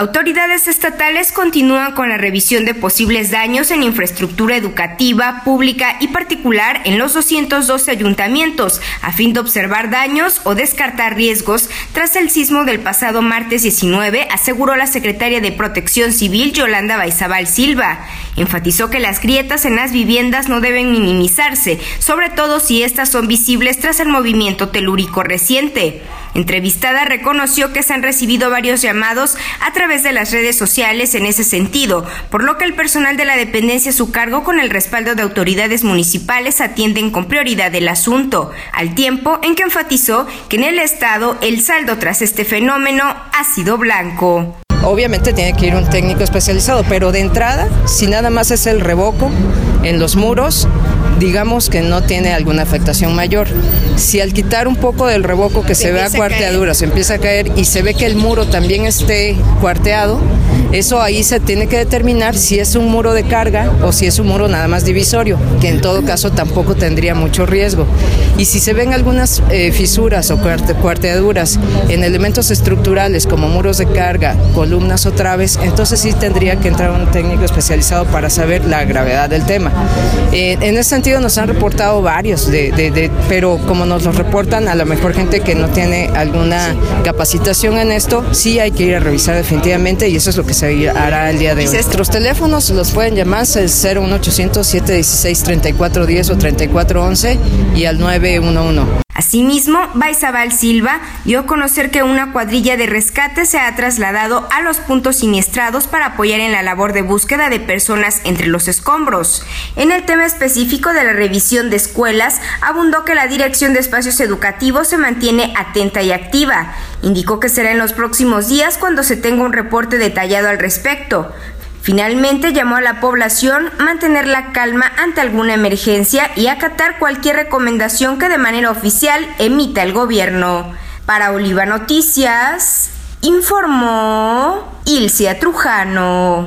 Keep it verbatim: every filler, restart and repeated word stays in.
Autoridades estatales continúan con la revisión de posibles daños en infraestructura educativa, pública y particular en los doscientos doce ayuntamientos, a fin de observar daños o descartar riesgos tras el sismo del pasado martes diecinueve, aseguró la secretaria de Protección Civil, Yolanda Baizabal Silva. Enfatizó que las grietas en las viviendas no deben minimizarse, sobre todo si estas son visibles tras el movimiento telúrico reciente. Entrevistada reconoció que se han recibido varios llamados a través de las redes sociales en ese sentido, por lo que el personal de la dependencia a su cargo, con el respaldo de autoridades municipales, atienden con prioridad el asunto, al tiempo en que enfatizó que en el estado el saldo tras este fenómeno ha sido blanco. Obviamente tiene que ir un técnico especializado, pero de entrada, si nada más es el revoco en los muros, digamos que no tiene alguna afectación mayor. Si al quitar un poco del revoco que se, se vea cuarteadura, se empieza a caer y se ve que el muro también esté cuarteado, eso ahí se tiene que determinar si es un muro de carga o si es un muro nada más divisorio, que en todo caso tampoco tendría mucho riesgo. Y si se ven algunas eh, fisuras o cuarte, cuarteaduras en elementos estructurales como muros de carga, columnas o traves, entonces sí tendría que entrar un técnico especializado para saber la gravedad del tema. Eh, en ese sentido nos han reportado varios, de, de, de, pero como nos lo reportan a lo mejor gente que no tiene alguna capacitación en esto, sí hay que ir a revisar definitivamente, y eso es lo que se hará el día de hoy. Nuestros teléfonos los pueden llamar al cero uno ochocientos, siete dieciséis, treinta y cuatro diez o treinta y cuatro once y al nueve uno uno. Asimismo, Baizabal Silva dio a conocer que una cuadrilla de rescate se ha trasladado a los puntos siniestrados para apoyar en la labor de búsqueda de personas entre los escombros. En el tema específico de la revisión de escuelas, abundó que la Dirección de Espacios Educativos se mantiene atenta y activa. Indicó que será en los próximos días cuando se tenga un reporte detallado al respecto. Finalmente, llamó a la población a mantener la calma ante alguna emergencia y acatar cualquier recomendación que de manera oficial emita el gobierno. Para Oliva Noticias, informó Ilcia Trujano.